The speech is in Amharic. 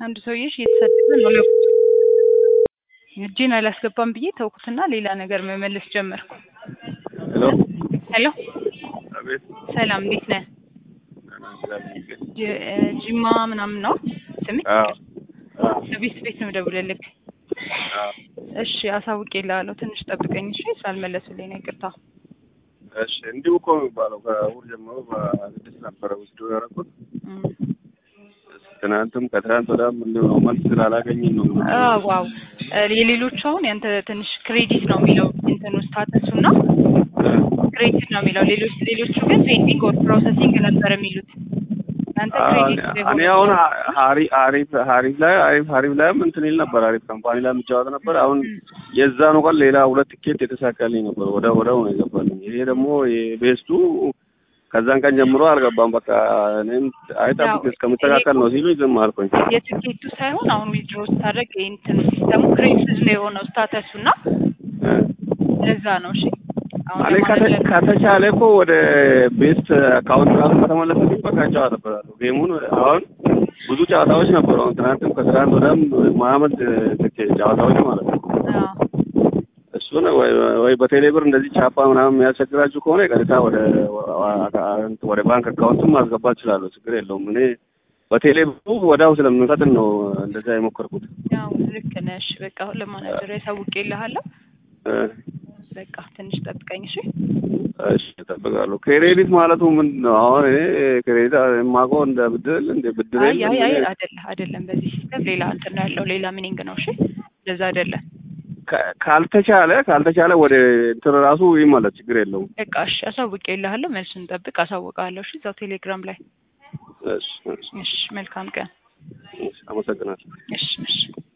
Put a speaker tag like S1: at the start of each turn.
S1: አንድ ሰውዬሽ እየተሰደደ ነው ለቁጥ እጄን አላስገባም ብዬ ተውኩትና ሌላ ነገር መመለስ ጀመርኩ። ሄሎ
S2: አቤት።
S1: ሰላም እንዴት ነህ? ጂማ ምናምን ነው ስምህ? ቤት ነው ደውለልክ? እሺ አሳውቄልሃለሁ ትንሽ ጠብቀኝ እሺ ሳልመለስልኝ ነው ይቅርታ።
S2: እሺ እንዲሁ እኮ የሚባለው ከእሑድ ጀምሮ በስድስት ነበረ ውስጥ ያደረኩት ትናንትም ከትናንት ወዲያም እንዲሁ ነው መልስ ስላላገኘን ነው።
S1: ዋው የሌሎቹ አሁን ያንተ ትንሽ ክሬዲት ነው የሚለው እንትኑ ስታተሱና ክሬዲት ነው የሚለው ሌሎቹ ግን ፔንዲንግ ኦር ፕሮሰሲንግ ነበር የሚሉት አንተ ክሬዲት
S2: እኔ አሁን ሀሪፍ ላይም እንትን ይል ነበር አሪፍ ካምፓኒ ላይ የምጫወት ነበር። አሁን የዛኑ ቀን ሌላ ሁለት ቲኬት የተሳካልኝ ነበር ወዲያው ነው የገባልኝ። ይሄ ደግሞ የቤስቱ ከዛን ቀን ጀምሮ አልገባም። በቃ እኔም አይጠብቅ እስከምስተካከል ነው ሲሉ ዝም አልኩኝ።
S1: የቲኬቱ ሳይሆን አሁን ዊድሮ ስታደርግ እንትን ሲስተሙ ክሬዲት ነው የሆነው ስታተሱና ለዛ ነው እሺ።
S2: እኔ ከተቻለ እኮ ወደ ቤስት አካውንት ራሱ ከተመለሰልኝ በቃ እጫወትበታለሁ ጌሙን። አሁን ብዙ ጨዋታዎች ነበሩ። አሁን ትናንትም ከትናንት ወዲያም መሀመድ ጨዋታዎች ማለት ነው። እሱን ወይ በቴሌብር እንደዚህ ቻፓ ምናምን የሚያስቸግራችሁ ከሆነ ቀጥታ ወደ ባንክ አካውንትም ማስገባት እችላለሁ፣ ችግር የለውም። እኔ በቴሌብሩ ወዲያው ስለምንፈጥን ነው እንደዛ የሞከርኩት።
S1: ያው ልክ ነሽ። በቃ ለማናጀር ያሳውቅልሃለሁ። በቃ ትንሽ ጠብቀኝ እሺ።
S2: እሺ እጠብቃለሁ። ክሬዲት ማለቱ ምንድን ነው? አሁን እኔ ክሬዲት የማውቀው እንደ ብድር
S1: አይደለም። በዚህ ሲስተም ሌላ እንትን ነው ያለው፣ ሌላ ሚኒንግ ነው። እሺ ለዛ አይደለም። ካልተቻለ ወደ እንትን ራሱ ይመለስ፣ ችግር የለውም። በቃ እሺ አሳውቅልሃለሁ። መልሱን ጠብቅ፣ አሳውቃለሁ። እሺ እዛው ቴሌግራም ላይ።
S2: እሺ
S1: መልካም ቀን።
S2: አመሰግናለሁ።
S1: እሺ